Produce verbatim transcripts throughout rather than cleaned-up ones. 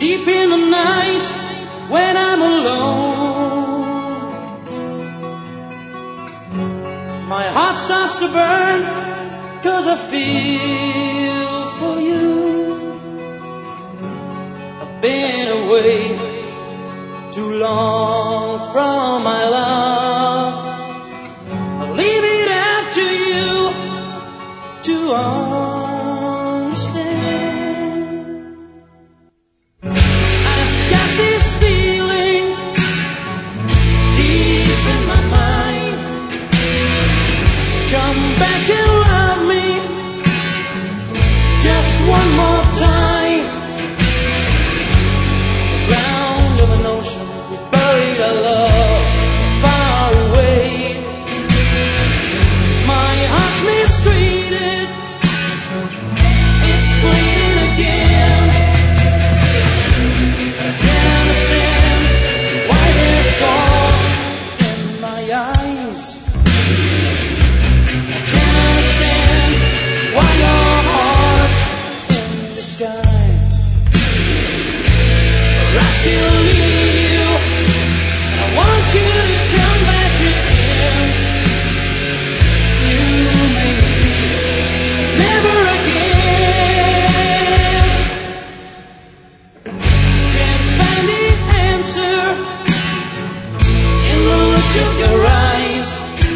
deep in the night when I'm alone. My heart starts to burn 'cause I feel for you. I've been away too long from my love. I'll leave it up to you to understand. I've got this feeling deep in my mind. Come back and love me just one more time. Ground of an ocean, we buried our love far away. My heart's mistreated, it's bleeding again. I can't understand why there's salt in my eyes. I can't understand why your heart's in the sky. I still need you, and I want you to come back again. You make me feel never again. Can't find the answer in the look of your eyes.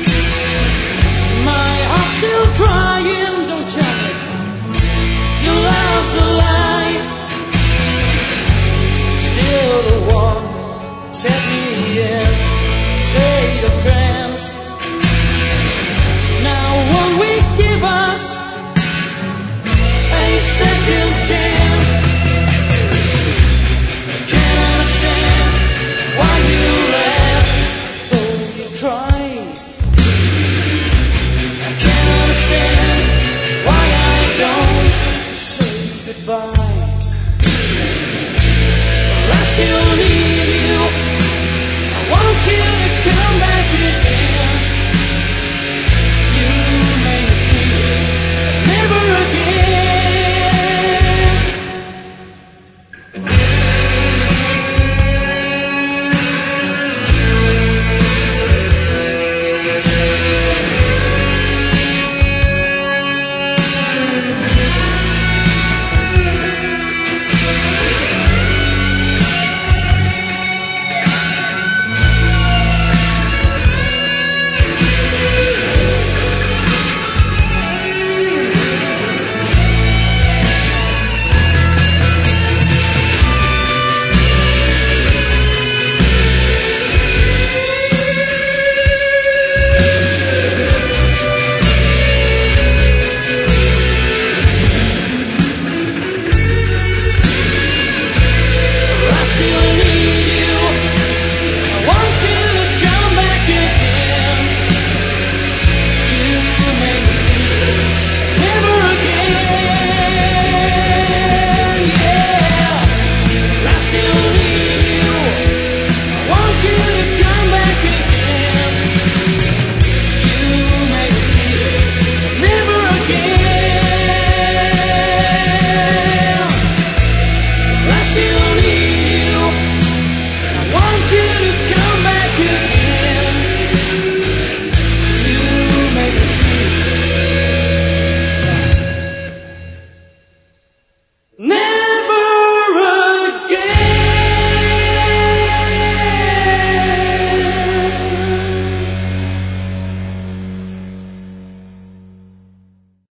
My heart's still crying, don't tell me your love's a lie. Still the one set me in state of trance. Now won't we give us a second chance? I can't understand why you laugh though you cry. I can't understand why I don't say goodbye. I still need